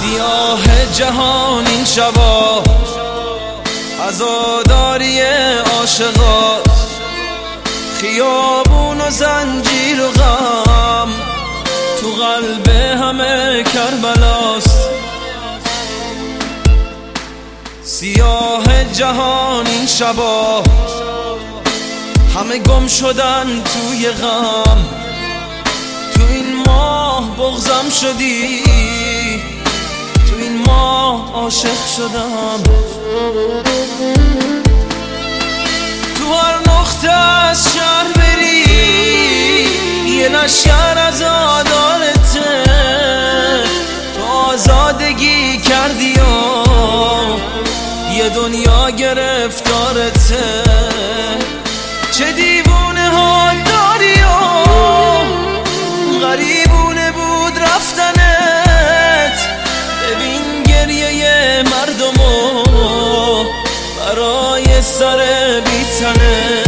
سیاه جهان این شبا عزاداری عاشقات، خیابون و زنجیر و غم تو قلب همه کربلاست. سیاه جهان این شبا همه گم شدن توی غم، تو این ماه بغضم شدی، تو این ماه عاشق شدم. تو هر نقطه از شهر بری یه لشکر عزادارته، تو آزادگی کردی و یه دنیا گرفتارته. چه دیوونه ها داری و غریبونه بود رفتنت، ببین گریه مردمو برای سر بیتنه.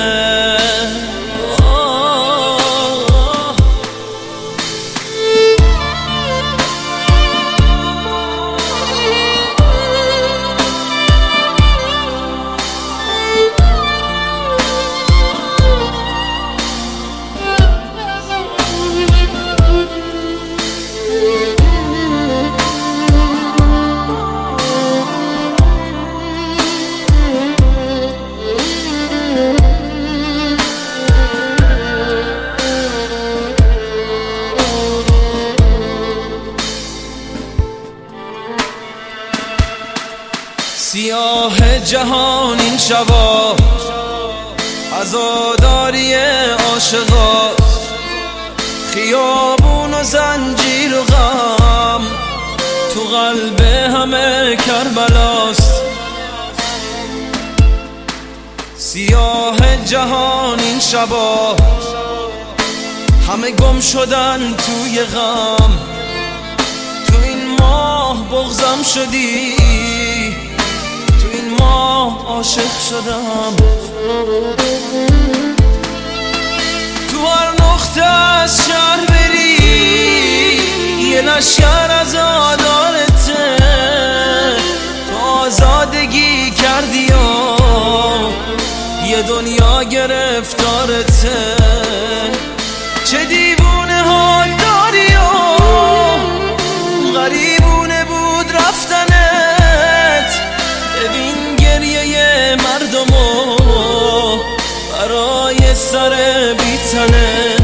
سیاه جهان این شبا عزاداری عاشقات، خیابون و زنجیر و غم تو قلب همه کربلاست. سیاه جهان این شبا همه گم شدن توی غم، تو این ماه بغضم شدی، عاشق شدم. تو هر نقطه از شهر بری یه لشکر عزادارته، تو آزادگی کردی و یه دنیا گرفتارته. چه دیوونه ها داری و غریبونه بود رفتنت، ببین گریه مردمو برای سر بیتنه.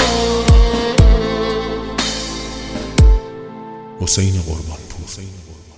حسین قربانپور.